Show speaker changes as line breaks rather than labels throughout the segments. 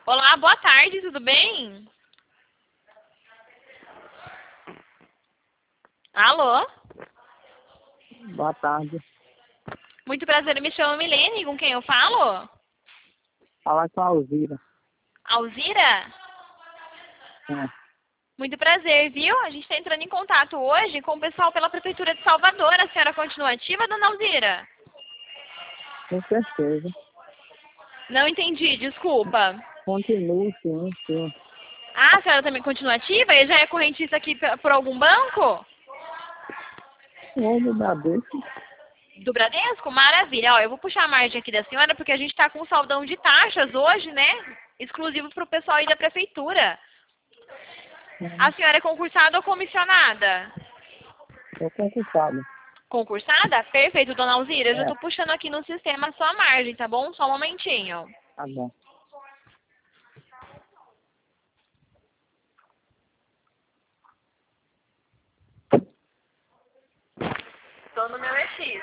Olá, boa tarde, tudo bem? Alô?
Boa tarde.
Muito prazer, eu me chamo Milene, com quem eu falo?
Falar com a Alzira.
Alzira?
É,
Muito prazer, viu? A gente está entrando em contato hoje com o pessoal pela Prefeitura de Salvador. A senhora continua ativa, dona Alzira?
com certeza.
Não entendi, desculpa.
Continuo, sim, sim.
Ah, a senhora também continua ativa? E já é correntista aqui por algum banco?
Vamos dar desse.
Do Bradesco? Maravilha. Ó, eu vou puxar a margem aqui da senhora, porque a gente está com um saldão de taxas hoje, né? Exclusivo para o pessoal aí da Prefeitura. A senhora é concursada ou comissionada?
Estou concursado.
Concursada? Perfeito, dona Alzira. Eu já
É,
tô puxando aqui no sistema a sua margem, tá bom? Só um momentinho.
tá bom.
Tô no meu EX.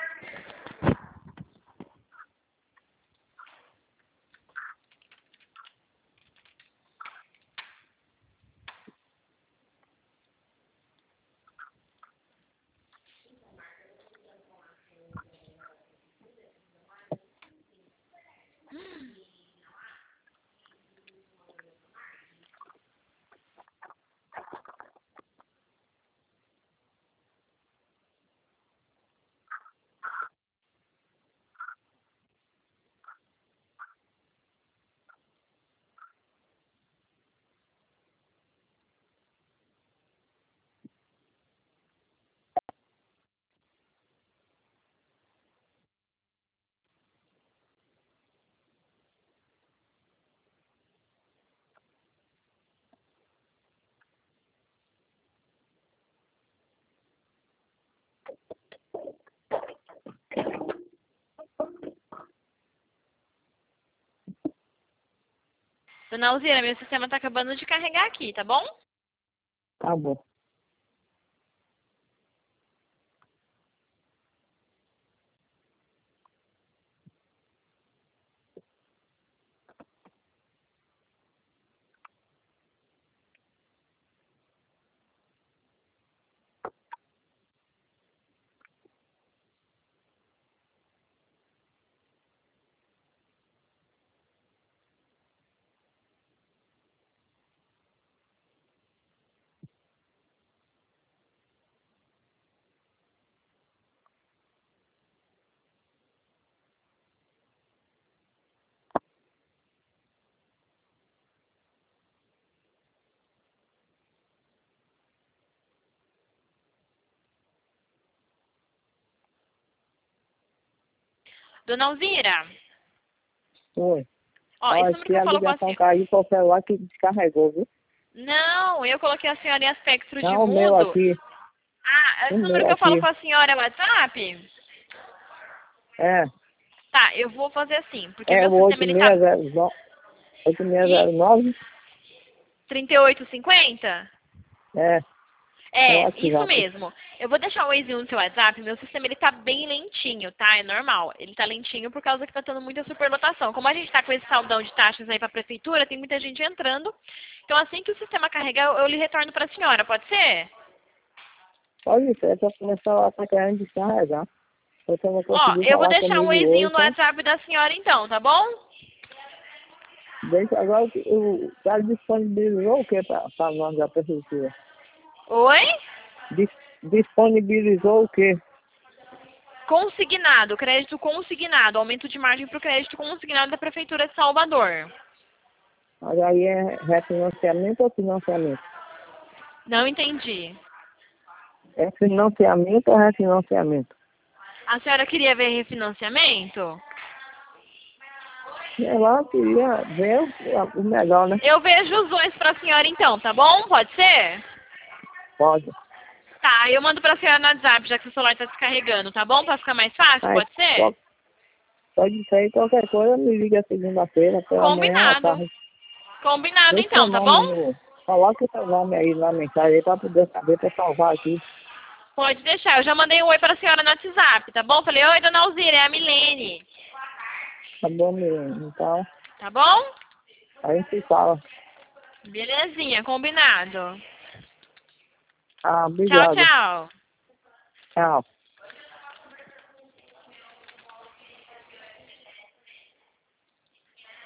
Dona Alzira, meu sistema tá acabando de carregar aqui, tá bom?
Tá bom.
Dona Alzira,
Oi.
ó,
Ó,
esse
acho
número
que
que eu
a
falo com a
ligação
senhora...
caiu para o celular que descarregou, viu?
Não, eu coloquei a senhora em aspecto de
Não, o meu
mudo.
aqui.
Ah,
O
esse número
meu
que eu falo
aqui.
com a senhora é WhatsApp?
É,
Tá, eu vou fazer assim, porque
é
meu
o
sistema ele tá...
8609.
Ih,
8609.
3850?
É, é o
É, isso
WhatsApp.
mesmo. Eu vou deixar o Waze no seu WhatsApp. Meu sistema ele tá bem lentinho, tá? É normal. Ele tá lentinho por causa que tá tendo muita superlotação. Como a gente tá com esse saldão de taxas aí pra prefeitura, tem muita gente entrando. Então assim que o sistema carregar, eu lhe retorno pra senhora, pode ser?
Pode ser, para começar a estar querendo descarregar. Você não
Ó,
conseguiu
eu vou
falar
deixar um
comigo
Wazinho
hoje,
no
tá?
WhatsApp da senhora então, tá bom?
Deixa agora o cara disponibilizou o que para nós da prefeitura?
Oi?
Disponibilizou o que?
Consignado, crédito consignado, aumento de margem pro crédito consignado da prefeitura de Salvador.
Mas aí é refinanciamento ou financiamento?
Não entendi.
É financiamento ou refinanciamento?
A senhora queria ver refinanciamento?
Eu queria ver o melhor, né?
Eu vejo os dois pra senhora então, tá bom? Pode ser?
Pode.
Tá, eu mando pra senhora no WhatsApp, já que o celular tá descarregando, tá bom? Pra ficar mais fácil,
Aí,
pode ser?
pode ser qualquer coisa, me liga segunda-feira, pela manhã à
Combinado.
tarde.
Combinado
Deixa seu
então, tá
nome
bom?
no. Coloque seu nome aí na mensagem para poder saber para salvar aqui.
Pode deixar, eu já mandei um oi pra senhora no WhatsApp, tá bom? Falei, oi, dona Alzira, é a Milene.
Tá bom, menino? Então,
Tá bom?
A gente se fala.
Belezinha, combinado.
Ah,
Tchau,
obrigado.
tchau.
Tchau.